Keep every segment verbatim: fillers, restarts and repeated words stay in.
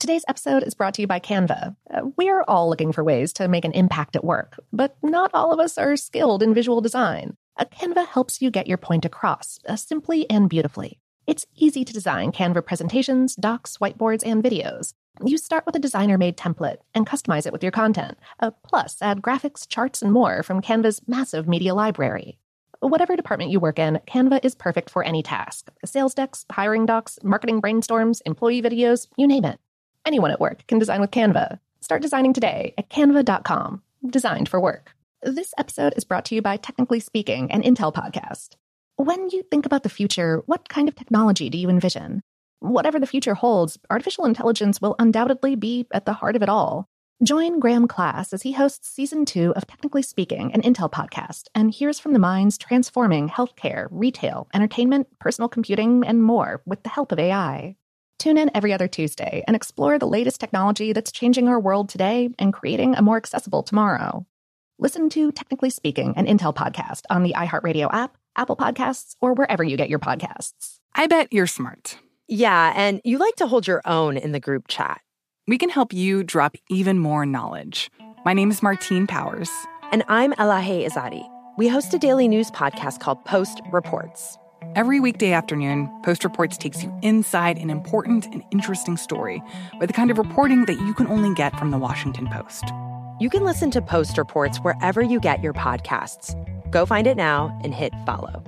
Today's episode is brought to you by Canva. Uh, we're all looking for ways to make an impact at work, but not all of us are skilled in visual design. Uh, Canva helps you get your point across, uh, simply and beautifully. It's easy to design Canva presentations, docs, whiteboards, and videos. You start with a designer-made template and customize it with your content. Uh, plus, add graphics, charts, and more from Canva's massive media library. Whatever department you work in, Canva is perfect for any task. Sales decks, hiring docs, marketing brainstorms, employee videos, you name it. Anyone at work can design with Canva. Start designing today at canva dot com. Designed for work. This episode is brought to you by Technically Speaking, an Intel podcast. When you think about the future, what kind of technology do you envision? Whatever the future holds, artificial intelligence will undoubtedly be at the heart of it all. Join Graham Class as he hosts Season two of Technically Speaking, an Intel podcast, and hears from the minds transforming healthcare, retail, entertainment, personal computing, and more with the help of A I. Tune in every other Tuesday and explore the latest technology that's changing our world today and creating a more accessible tomorrow. Listen to Technically Speaking, an Intel podcast on the iHeartRadio app, Apple Podcasts, or wherever you get your podcasts. I bet you're smart. Yeah, and you like to hold your own in the group chat. We can help you drop even more knowledge. My name is Martine Powers. And I'm Elahe Izadi. We host a daily news podcast called Post Reports. Every weekday afternoon, Post Reports takes you inside an important and interesting story with the kind of reporting that you can only get from the Washington Post. You can listen to Post Reports wherever you get your podcasts. Go find it now and hit follow.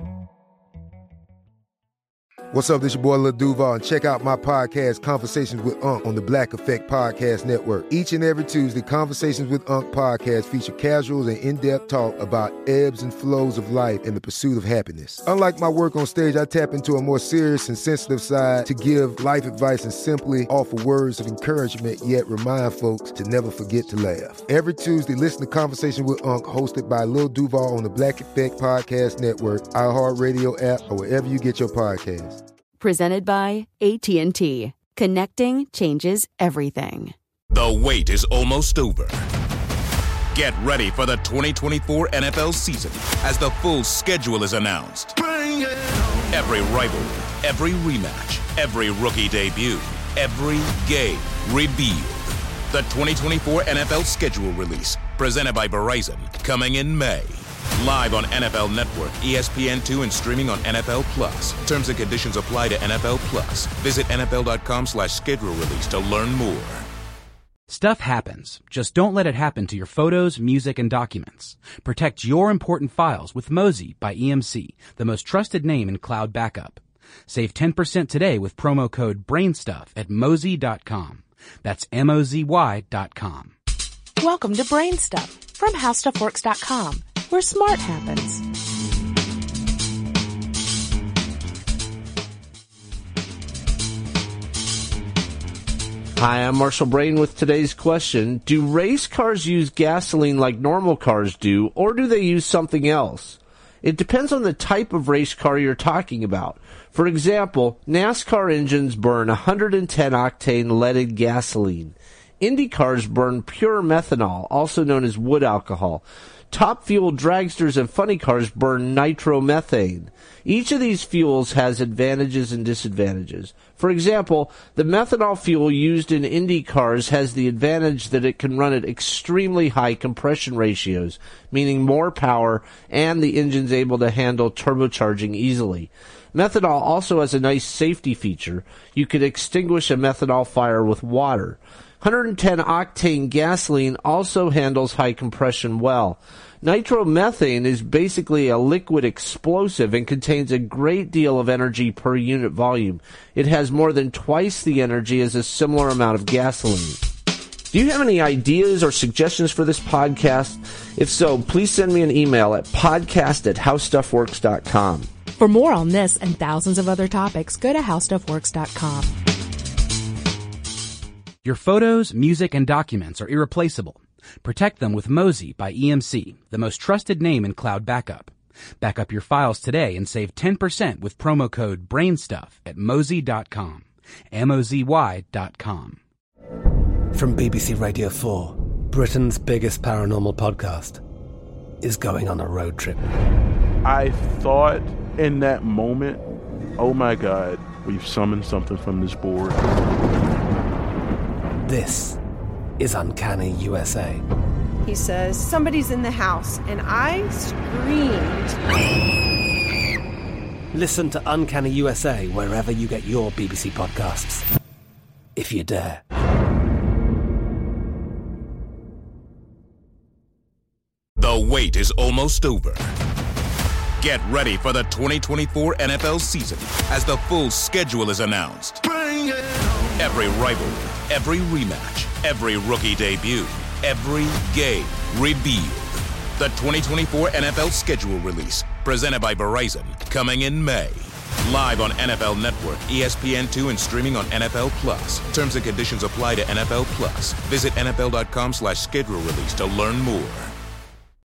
What's up, this your boy Lil Duval, and check out my podcast, Conversations with Unc, on the Black Effect Podcast Network. Each and every Tuesday, Conversations with Unc podcast feature casuals and in-depth talk about ebbs and flows of life and the pursuit of happiness. Unlike my work on stage, I tap into a more serious and sensitive side to give life advice and simply offer words of encouragement, yet remind folks to never forget to laugh. Every Tuesday, listen to Conversation with Unc, hosted by Lil Duval on the Black Effect Podcast Network, iHeartRadio app, or wherever you get your podcasts. Presented by A T and T. Connecting changes everything. The wait is almost over. Get ready for the twenty twenty-four N F L season as the full schedule is announced. Bring it on. Every rivalry, every rematch, every rookie debut, every game revealed. The twenty twenty-four N F L schedule release, presented by Verizon, coming in May. Live on N F L Network, E S P N two, and streaming on N F L Plus. Terms and conditions apply to N F L Plus. Visit N F L dot com slash schedule release to learn more. Stuff happens. Just don't let it happen to your photos, music, and documents. Protect your important files with Mozy by E M C, the most trusted name in cloud backup. Save ten percent today with promo code BRAINSTUFF at mozy dot com. That's M O Z Y dot com. Welcome to Brain Stuff from how stuff works dot com, where smart happens. Hi, I'm Marshall Brain with today's question. Do race cars use gasoline like normal cars do, or do they use something else? It depends on the type of race car you're talking about. For example, NASCAR engines burn one hundred ten octane leaded gasoline. Indy cars burn pure methanol, also known as wood alcohol. Top fuel dragsters and funny cars burn nitromethane. Each of these fuels has advantages and disadvantages. For example, the methanol fuel used in Indy cars has the advantage that it can run at extremely high compression ratios, meaning more power, and the engine's able to handle turbocharging easily. Methanol also has a nice safety feature. You could extinguish a methanol fire with water. one hundred ten octane gasoline also handles high compression well. Nitromethane is basically a liquid explosive and contains a great deal of energy per unit volume. It has more than twice the energy as a similar amount of gasoline. Do you have any ideas or suggestions for this podcast? If so, please send me an email at podcast at how stuff works dot com. For more on this and thousands of other topics, go to how stuff works dot com. Your photos, music, and documents are irreplaceable. Protect them with Mozy by E M C, the most trusted name in cloud backup. Back up your files today and save ten percent with promo code BRAINSTUFF at mozy dot com. M O Z Y dot com. From B B C Radio four, Britain's biggest paranormal podcast is going on a road trip. I thought in that moment, oh my God, we've summoned something from this board. This is Uncanny U S A. He says, somebody's in the house, and I screamed. Listen to Uncanny U S A wherever you get your B B C podcasts, if you dare. The wait is almost over. Get ready for the twenty twenty-four N F L season as the full schedule is announced. Every rivalry, every rematch, every rookie debut, every game revealed. The twenty twenty-four N F L schedule release, presented by Verizon, coming in May. Live on N F L Network, E S P N two, and streaming on N F L Plus. Terms and conditions apply to N F L Plus. Visit N F L dot com slash schedule release to learn more.